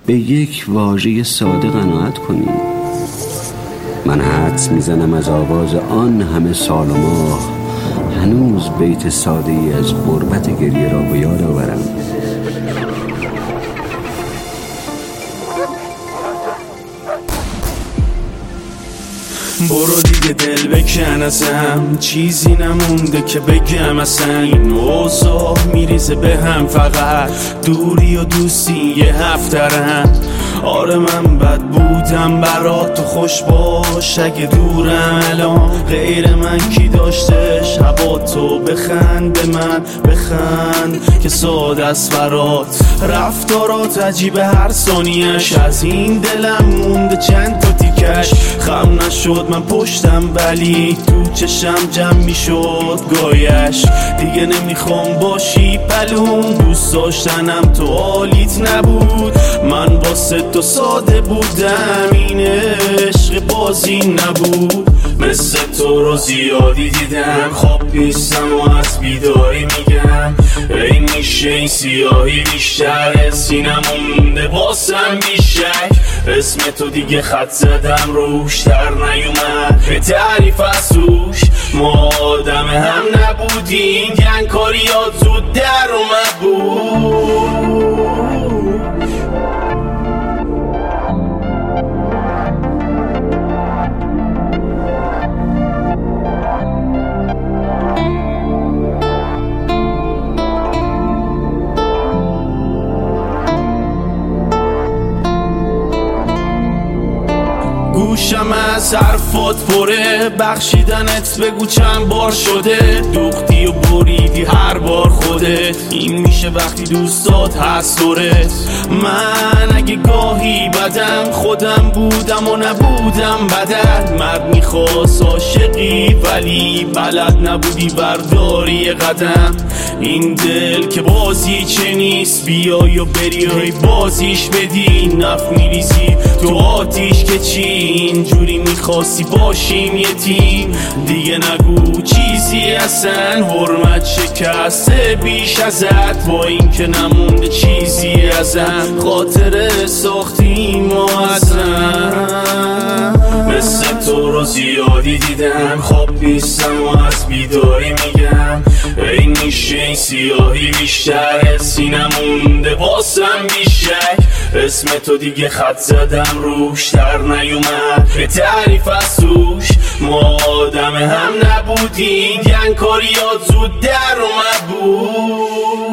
به یک واژه ساده قناعت کنیم. من حدس میزنم از آغاز آن همه سال و ماه هنوز بیت ساده ای از غربت گریه را به یاد آورم. برو دیگه دل بکن ازم، چیزی نمونده که بگم اصلا. این اوضاع میریزه به هم، فقط دوری و دوستی یه هفترم. آره من بد بودم برات، تو خوش باش اگه دورم الان. غیر من کی داشتش هوا تو؟ بخند به من بخند که ساده است برات. رفتارات عجیبه هر ثانیه‌اش، از این دلم مونده چند تا تیکش. خم نشد من پشتم ولی تو چشم جمع میشد گایش. دیگه نمیخوام باشی پلون، دوست داشتنم تو حالیت نبود. من واسه تو ساده بودم، این عشق بازی نبود. مثل تو رو زیادی دیدم، خواب نیستم و از بیداری میگم. ای میشه این سیاهی بیشتر، سینم مونده باسم بیشک. اسم تو دیگه خط زدم روش، در نیومد به تعریف از توش. ما آدم هم نبودیم، گنگکاریات زود در اومد بود. گوشم از حرفات پره، بخشیدنت بگو چند بار شده. دوختی و بریدی هر بار خودت، این میشه وقتی دوستات هست دورت. من اگه گاهی بدم خودم بودم و نبودم بدل. مرد میخواست عاشقی ولی بلد نبودی برداری قدم. این دل که بازی چه نیست، بیای و بری بازیش بدی. نف میریزی تو آتیش که چی، اینجوری میخواستی باشیم یه تیم. دیگه نگو چیزی اصلا، حرمت شکسته بیش ازت. با این که نمونده چیزی ازم، خاطره ساختیم و ازم. مثل تو رو زیادی دیدم، خواب نیستم و از بیداری میگم. ای میشه این سیاهی بیشتر، سینم مونده باسم بیشک. اسم تو دیگه خط زدم روش، در نیومد به تعریف از توش. ما آدم هم نبودیم، گنگکاریات زود در اومد بود.